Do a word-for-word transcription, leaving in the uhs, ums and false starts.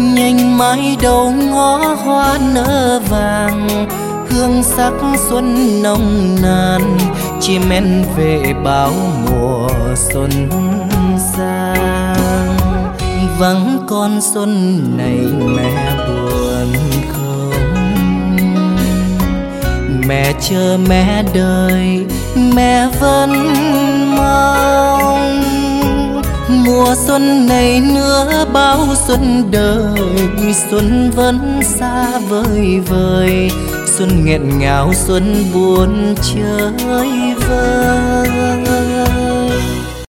nhanh mãi đầu ngõ hoa nở vàng, hương sắc xuân nồng nàn chim én về báo mùa xuân sang. Vắng con xuân này mẹ buồn không, mẹ chờ mẹ đợi mẹ vẫn mong. Mùa xuân này nữa bao xuân đời, xuân vẫn xa vời vời, xuân nghẹn ngào xuân buồn chơi vơi.